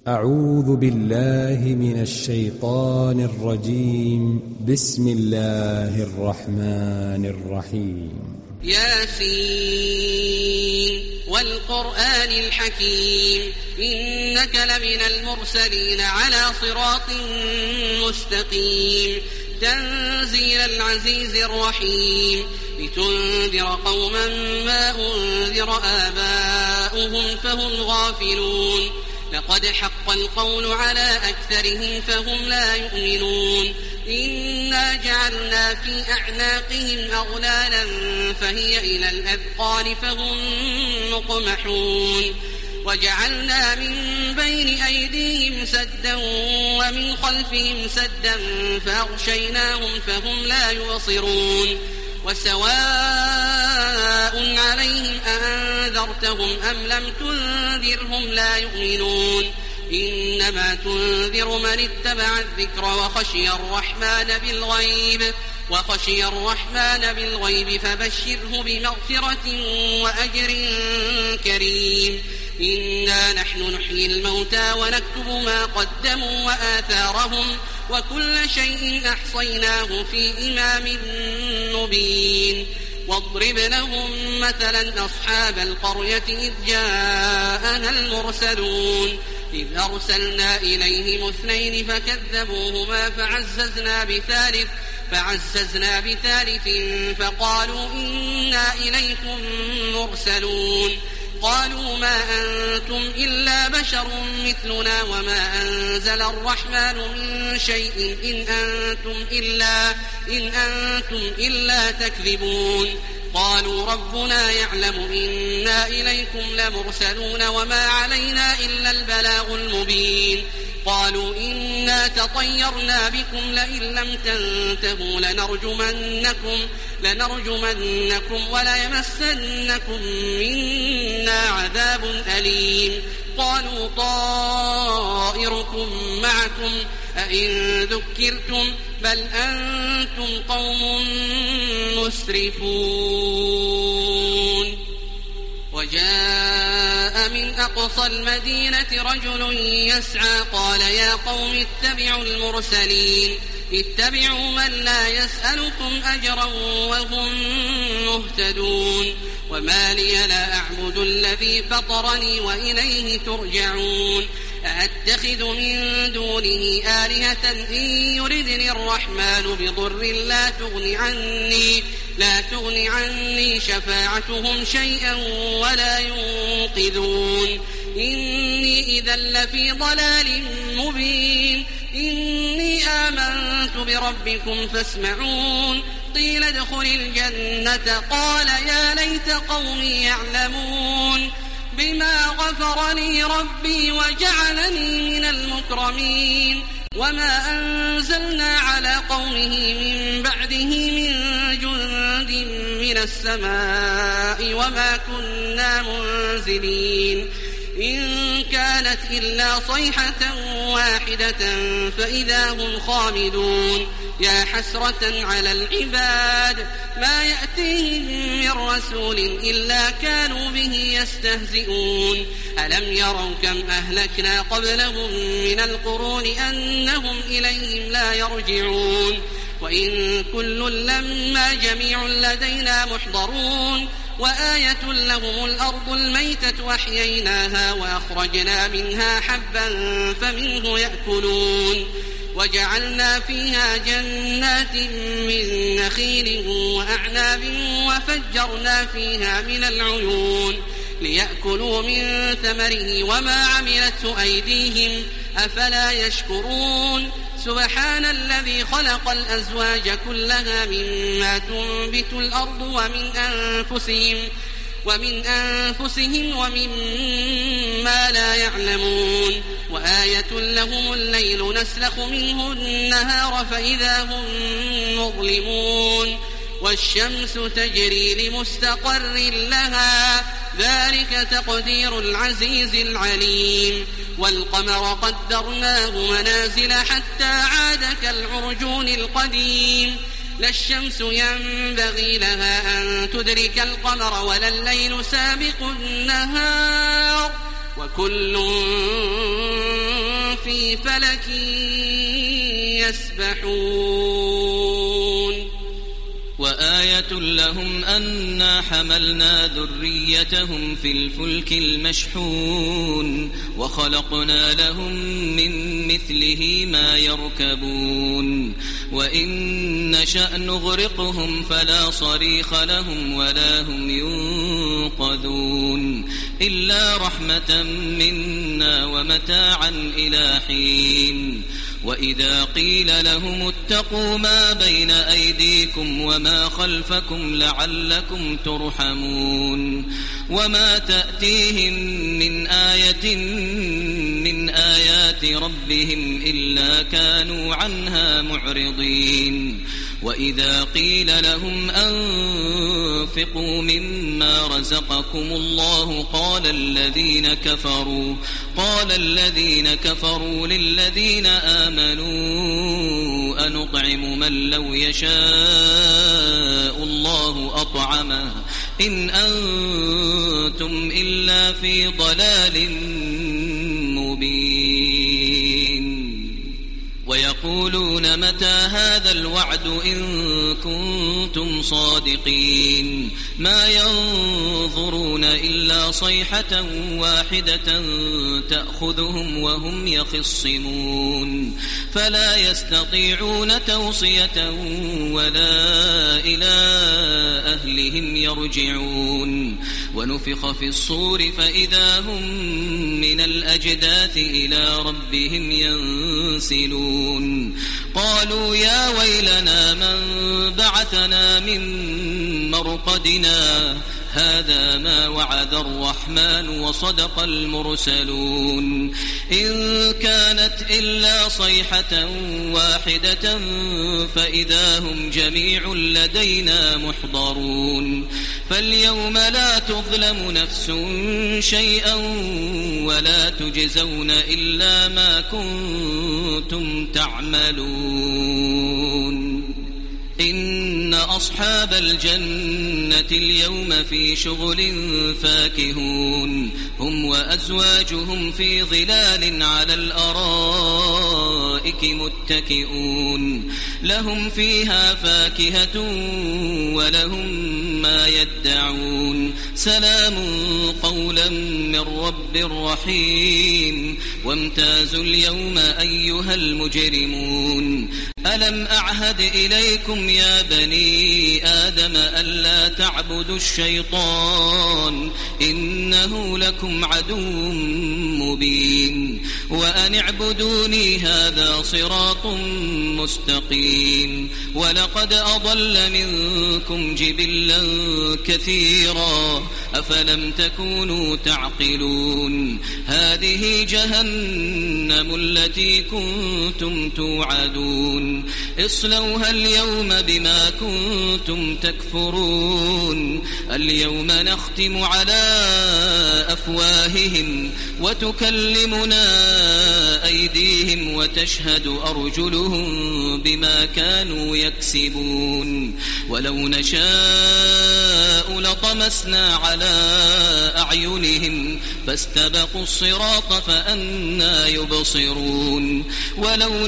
أعوذ بالله من الشيطان الرجيم. بسم الله الرحمن الرحيم. ياسين والقرآن الحكيم إنك لمن المرسلين على صراط مستقيم تنزيل العزيز الرحيم لتنذر قوما ما أنذر آباؤهم فهم غافلون لقد حق القول على أكثرهم فهم لا يؤمنون إنا جعلنا في أعناقهم أغلالا فهي إلى الأذقان فهم مقمحون وجعلنا من بين أيديهم سدا ومن خلفهم سدا فأغشيناهم فهم لا يبصرون وسواء عليهم أأنذرتهم أم لم تنذرهم لا يؤمنون إنما تنذر من اتبع الذكر وخشي الرحمن بالغيب فبشره بمغفرة وأجر كريم إنا نحن نحيي الموتى ونكتب ما قدموا وآثارهم وكل شيء أحصيناه في إمام مبين واضرب لهم مثلا أصحاب القرية إذ جاءنا المرسلون إذ أرسلنا إليهم 2 فكذبوهما فعززنا بثالث فقالوا إنا إليكم مرسلون قالوا ما أنتم إلا بشر مثلنا وما أنزل الرحمن من شيء إن أنتم إلا تكذبون قالوا ربنا يعلم إنا إليكم لمرسلون وما علينا إلا البلاغ المبين قالوا إنا تطيرنا بكم لئن لم تنتهوا لنرجمنكم وليمسنكم منا عذاب أليم قالوا طائركم معكم أئن ذكرتم بل أنتم قوم مسرفون وجاء من أقصى المدينة رجل يسعى قال يا قوم اتبعوا المرسلين اتبعوا من لا يسألكم أجرا وهم مهتدون وما لي لا أعبد الذي فطرني وإليه ترجعون أأتخذ من دونه آلهة إن يردني الرحمن بضر لا تغن عني شفاعتهم شيئا ولا ينقذون إني إذا لفي ضلال مبين إني آمنت بربكم فاسمعون قيل ادخل الجنة قال يا ليت قومي يعلمون بما غفر لي ربي وجعلني من المكرمين وما أنزلنا على قومه من بعده من جند من السماء وما كنا منزلين إن كانت إلا صيحة واحدة فإذا هم خامدون يا حسرة على العباد ما يأتيهم من رسول إلا كانوا به يستهزئون ألم يروا كم أهلكنا قبلهم من القرون أنهم إليهم لا يرجعون وإن كل لما جميع لدينا محضرون وآية لهم الأرض الميتة وأحييناها وأخرجنا منها حبا فمنه يأكلون وجعلنا فيها جنات من نخيل وأعناب وفجرنا فيها من العيون ليأكلوا من ثمره وما عملته أيديهم أفلا يشكرون سبحان الذي خلق الأزواج كلها مما تنبت الأرض ومن أنفسهم ومما لا يعلمون وآية لهم الليل نسلخ منه النهار فإذا هم مظلمون والشمس تجري لمستقر لها ذلك تقدير العزيز العليم والقمر قدرناه منازل حتى عاد كالعرجون القديم لا الشمس ينبغي لها أن تدرك القمر ولا الليل سابق النهار وكل في فلك يسبحون وآية لهم أنا حملنا ذريتهم في الفلك المشحون وخلقنا لهم من مثله ما يركبون وإن نشأ نغرقهم فلا صريخ لهم ولا هم ينقذون إلا رحمة منا ومتاعا إلى حين وإذا قيل لهم اتقوا ما بين أيديكم وما خلفكم لعلكم ترحمون وما تأتيهم من آية من آيات ربهم إلا كانوا عنها معرضين وإذا قيل لهم أنفقوا مما رزقكم الله قال الذين كفروا للذين آمنوا أنطعم من لو يشاء الله أطعمه إن أنتم إلا في ضلال مبين ويقولون متى هذا الوعد إن كنتم صادقين ما ينظرون إلا صيحة واحدة تأخذهم وهم يخصمون فلا يستطيعون توصية ولا إلى أهلهم يرجعون ونفخ في الصور فإذا هم من الأجداث إلى ربهم ينسلون قالوا يا ويلنا من بعثنا من مرقدنا هذا ما وعد الرحمن وصدق المرسلون إن كانت إلا صيحة واحدة فإذا هم جميع لدينا محضرون فاليوم لا تظلم نفس شيئا ولا تجزون إلا ما كنتم تعملون إن أصحاب الجنة اليوم في شغل فاكهون هم وأزواجهم في ظلال على الأرائك متكئون لهم فيها فاكهة ولهم ما يدعون سلام قولا من رب رحيم وامتازوا اليوم أيها المجرمون ألم أعهد إليكم يا بني آدم ألا تعبدوا الشيطان إنه لكم عدو مبين وأن اعبدوني هذا صراط مستقيم ولقد أضل منكم جبلا كثيرا أفلم تكونوا تعقلون هذه جهنم التي كنتم توعدون اصلوها اليوم بما كنتم تكفرون اليوم نختم على أفواههم وتكلمنا أيديهم وتشهد أرجلهم بما كانوا يكسبون ولو نشاء لطمسنا على أعينهم فاستبقوا الصراط فأنى يبصرون ولو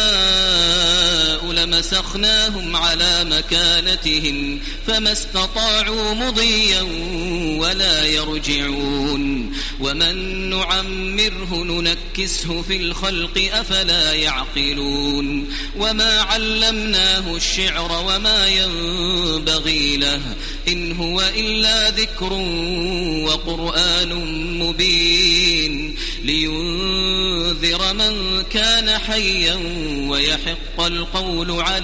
نشاء لمسخناهم على مكانتهم فما استطاعوا مضيا ولا يرجعون ومن نعمره ننكسه في الخلق أفلا يعقلون وما علمناه الشعر وما ينبغي له إن هو إلا ذكر وقرآن مبين لينذر من كان حيا ويحق القول على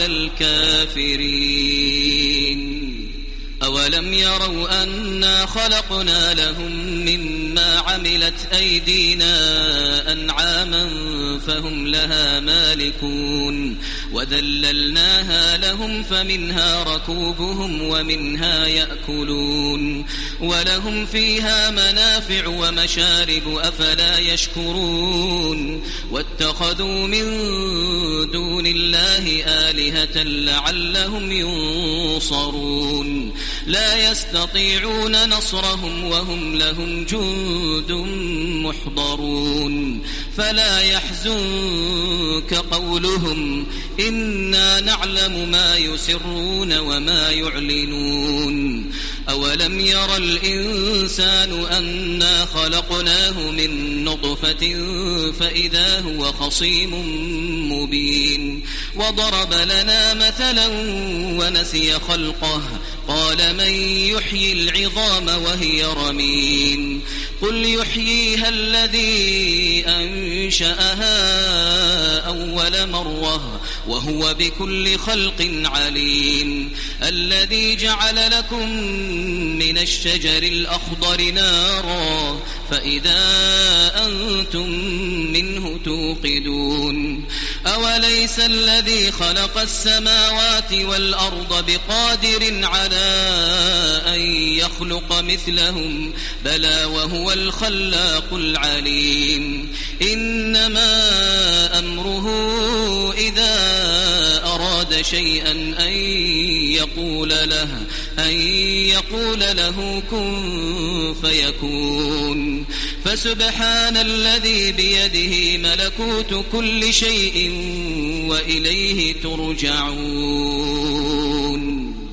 الكافرين أولم يروا أنا خلقنا لهم مما عملت أيدينا أنعاما فهم لها مالكون وذللناها لهم فمنها ركوبهم ومنها يأكلون ولهم فيها منافع ومشارب أفلا يشكرون واتخذوا من دون الله آلهة لعلهم ينصرون لا يستطيعون نصرهم وهم لهم جند محضرون فلا يحزنك قولهم إنا نعلم ما يسرون وما يعلنون أولم ير الإنسان أنا خلقناه من نطفة فإذا هو خصيم مبين وضرب لنا مثلا ونسي خلقه قال من يحيي العظام وهي رميم قل يحييها الذي أنشأها أول مرة وهو بكل خلق عليم الذي جعل لكم من الشجر الأخضر نارا فإذا أنتم منه توقدون أوليس الذي خلق السماوات والأرض بقادر على أن يخلق مثلهم بلى وهو الخلاق العليم إنما أمره إذا أراد شيئا أن يقول له كن فيكون فسبحان الذي بيده ملكوت كل شيء وإليه ترجعون